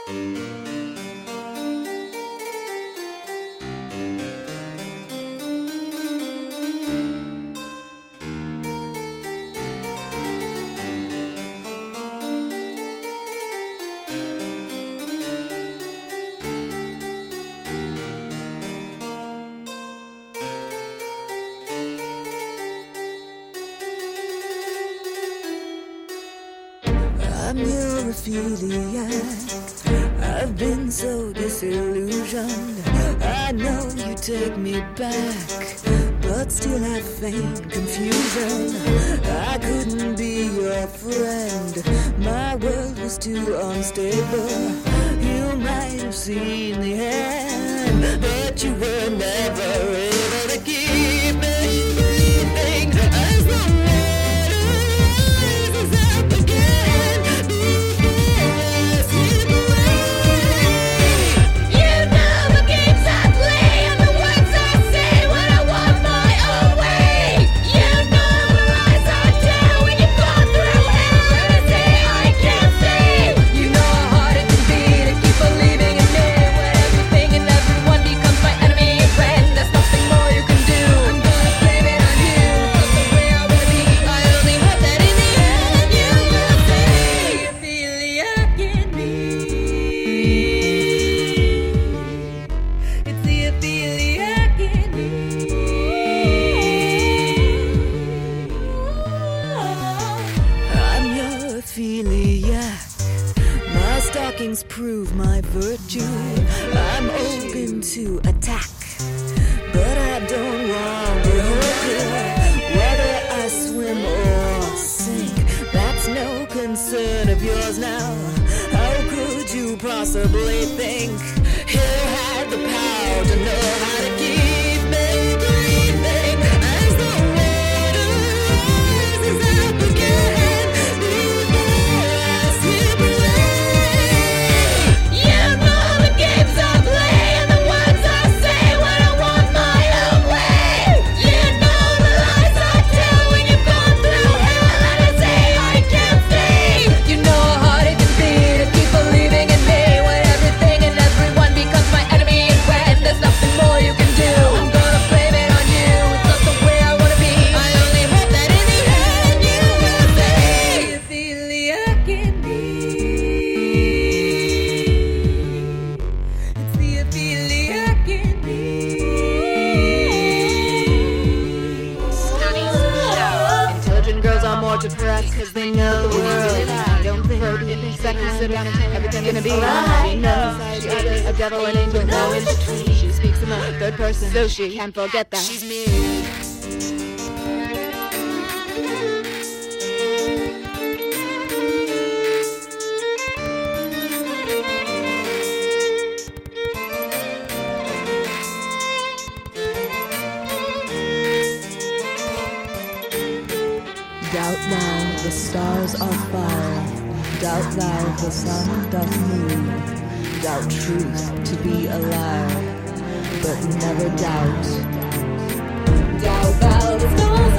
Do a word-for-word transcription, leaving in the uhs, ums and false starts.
I'm neurophiliac. I've been so disillusioned. I know you take me back, but still I feign confusion. I couldn't be your friend. My world was too unstable. You might have seen the end, but you were never able to keep me breathing as the water rises up again. My stockings prove my virtue. I'm open to attack, but I don't want to hurt you. Whether I swim or sink, that's no concern of yours now. How could you possibly think you had the power to know how to keep me breathing as the water rises up again? Depressed cause they know the world. Don't think sex is sitting on everything's gonna be alright. No, she is a devil and angel, no in between. She speaks in the third person, so she can't forget that she's me. Doubt thou the stars are fire, doubt thou the sun doth move, doubt truth to be a liar, but never doubt. Doubt thou the stars